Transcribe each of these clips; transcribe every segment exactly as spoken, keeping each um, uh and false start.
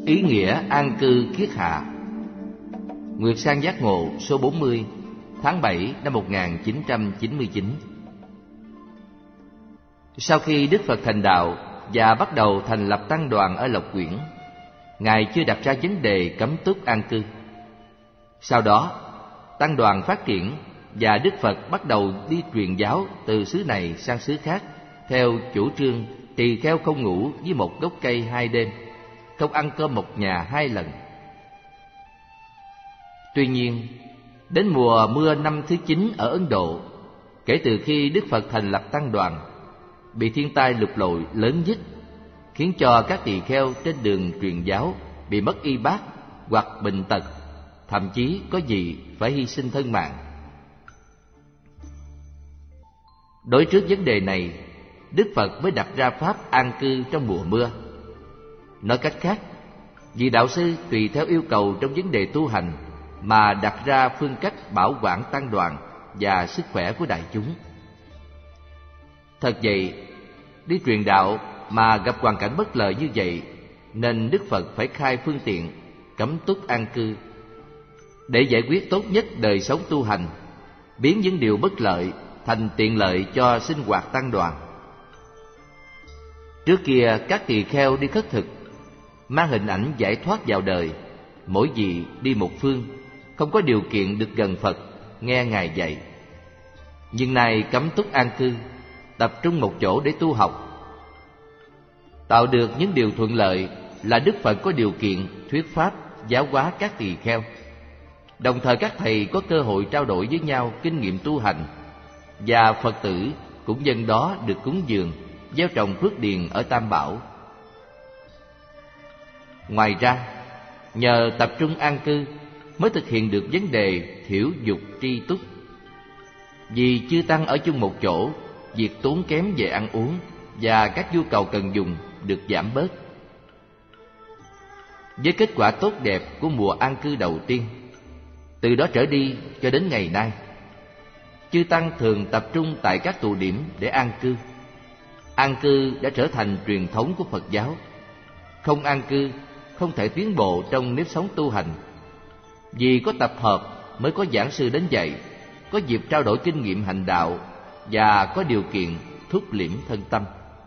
Ý nghĩa an cư kiết hạ. Nguyệt Sang Giác Ngộ số bốn mươi, tháng bảy năm một nghìn chín trăm chín mươi chín. Sau khi Đức Phật thành đạo và bắt đầu thành lập tăng đoàn ở Lộc Quyển, Ngài chưa đặt ra vấn đề cấm túc an cư. Sau đó, tăng đoàn phát triển và Đức Phật bắt đầu đi truyền giáo từ xứ này sang xứ khác theo chủ trương tỳ kheo không ngủ với một gốc cây hai đêm, không ăn cơm một nhà hai lần. Tuy nhiên, đến mùa mưa năm thứ chín ở Ấn Độ, kể từ khi Đức Phật thành lập tăng đoàn, bị thiên tai lụt lội lớn nhất, khiến cho các tỳ kheo trên đường truyền giáo bị mất y bát hoặc bệnh tật, thậm chí có gì phải hy sinh thân mạng. Đối trước vấn đề này, Đức Phật mới đặt ra pháp an cư trong mùa mưa. Nói cách khác, vị đạo sư tùy theo yêu cầu trong vấn đề tu hành mà đặt ra phương cách bảo quản tăng đoàn và sức khỏe của đại chúng. Thật vậy, đi truyền đạo mà gặp hoàn cảnh bất lợi như vậy, nên Đức Phật phải khai phương tiện cấm túc an cư để giải quyết tốt nhất đời sống tu hành, biến những điều bất lợi thành tiện lợi cho sinh hoạt tăng đoàn. Trước kia các tỳ kheo đi khất thực mang hình ảnh giải thoát vào đời, mỗi vị đi một phương, không có điều kiện được gần Phật, nghe Ngài dạy. Nhưng nay cấm túc an cư, tập trung một chỗ để tu học, tạo được những điều thuận lợi là Đức Phật có điều kiện thuyết pháp giáo hóa các tỳ kheo. Đồng thời các thầy có cơ hội trao đổi với nhau kinh nghiệm tu hành, và Phật tử cũng nhân đó được cúng dường, gieo trồng phước điền ở Tam Bảo. Ngoài ra, nhờ tập trung an cư mới thực hiện được vấn đề thiểu dục tri túc. Vì chư tăng ở chung một chỗ, việc tốn kém về ăn uống và các nhu cầu cần dùng được giảm bớt. Với kết quả tốt đẹp của mùa an cư đầu tiên, từ đó trở đi cho đến ngày nay, chư tăng thường tập trung tại các tụ điểm để an cư. An cư đã trở thành truyền thống của Phật giáo. Không an cư không thể tiến bộ trong nếp sống tu hành. Vì có tập hợp mới có giảng sư đến dạy, có dịp trao đổi kinh nghiệm hành đạo và có điều kiện thúc liễm thân tâm.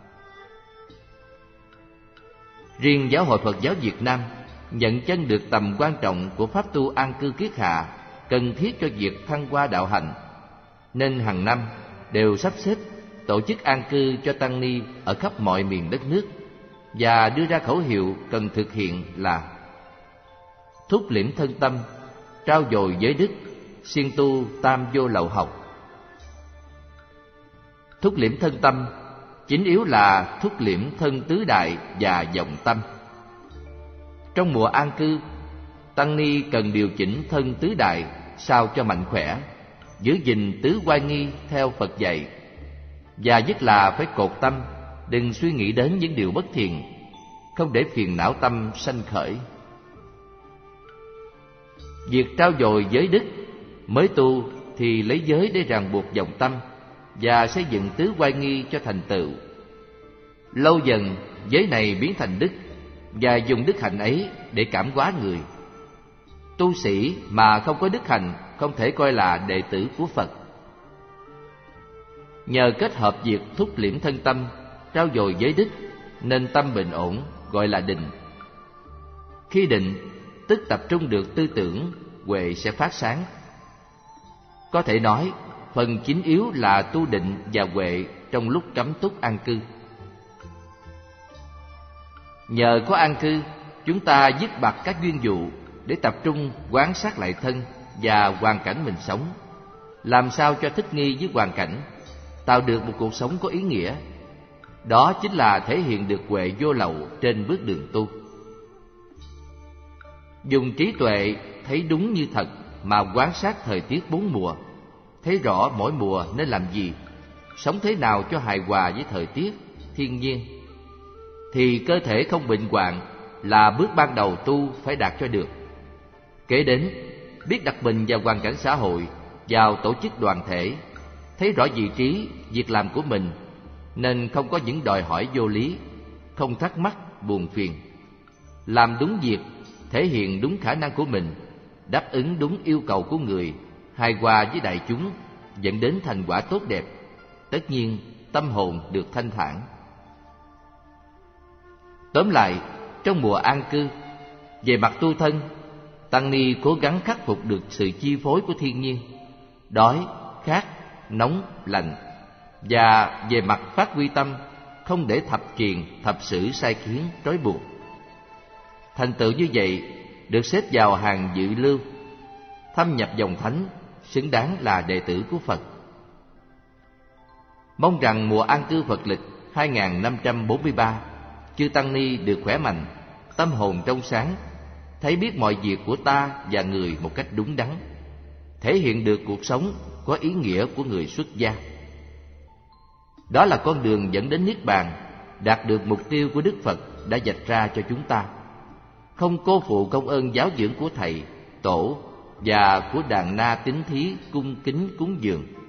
Riêng Giáo hội Phật giáo Việt Nam nhận chân được tầm quan trọng của pháp tu an cư kiết hạ cần thiết cho việc thăng hoa đạo hạnh, nên hàng năm đều sắp xếp tổ chức an cư cho tăng ni ở khắp mọi miền đất nước, và đưa ra khẩu hiệu cần thực hiện là thúc liễm thân tâm, trau dồi giới đức, siêng tu tam vô lậu học. Thúc liễm thân tâm chính yếu là thúc liễm thân tứ đại và vọng tâm. Trong mùa an cư, tăng ni cần điều chỉnh thân tứ đại sao cho mạnh khỏe, giữ gìn tứ oai nghi theo Phật dạy, và nhất là phải cột tâm, đừng suy nghĩ đến những điều bất thiện, không để phiền não tâm sanh khởi. Việc trau dồi giới đức, mới tu thì lấy giới để ràng buộc vọng tâm và xây dựng tứ oai nghi cho thành tựu. Lâu dần giới này biến thành đức, và dùng đức hạnh ấy để cảm hóa người. Tu sĩ mà không có đức hạnh không thể coi là đệ tử của Phật. Nhờ kết hợp việc thúc liễm thân tâm, trau dồi giới đức, nên tâm bình ổn, gọi là định. Khi định, tức tập trung được tư tưởng, huệ sẽ phát sáng. Có thể nói, phần chính yếu là tu định và huệ trong lúc cấm túc an cư. Nhờ có an cư, chúng ta dứt bặt các duyên dụ để tập trung quán sát lại thân và hoàn cảnh mình sống, làm sao cho thích nghi với hoàn cảnh, tạo được một cuộc sống có ý nghĩa. Đó chính là thể hiện được huệ vô lậu trên bước đường tu. Dùng trí tuệ thấy đúng như thật mà quan sát thời tiết bốn mùa, thấy rõ mỗi mùa nên làm gì, sống thế nào cho hài hòa với thời tiết, thiên nhiên, thì cơ thể không bệnh hoạn là bước ban đầu tu phải đạt cho được. Kế đến, biết đặt mình vào hoàn cảnh xã hội, vào tổ chức đoàn thể, thấy rõ vị trí, việc làm của mình, nên không có những đòi hỏi vô lý, không thắc mắc, buồn phiền. làm đúng việc, thể hiện đúng khả năng của mình, đáp ứng đúng yêu cầu của người, hài hòa với đại chúng, dẫn đến thành quả tốt đẹp. Tất nhiên, tâm hồn được thanh thản. Tóm lại, trong mùa an cư, về mặt tu thân, tăng ni cố gắng khắc phục được sự chi phối của thiên nhiên, đói, khát, nóng, lạnh, và về mặt phát huy tâm, không để thập kiền, thập sử sai khiến trói buộc. Thành tựu như vậy được xếp vào hàng dự lưu, thâm nhập dòng thánh, xứng đáng là đệ tử của Phật. Mong rằng mùa an cư Phật lịch hai nghìn năm trăm bốn mươi ba, chư tăng ni được khỏe mạnh, tâm hồn trong sáng, thấy biết mọi việc của ta và người một cách đúng đắn, thể hiện được cuộc sống có ý nghĩa của người xuất gia. Đó là con đường dẫn đến Niết Bàn, đạt được mục tiêu của Đức Phật đã vạch ra cho chúng ta. Không cô phụ công ơn giáo dưỡng của Thầy, Tổ và của đàn na tín thí cung kính cúng dường.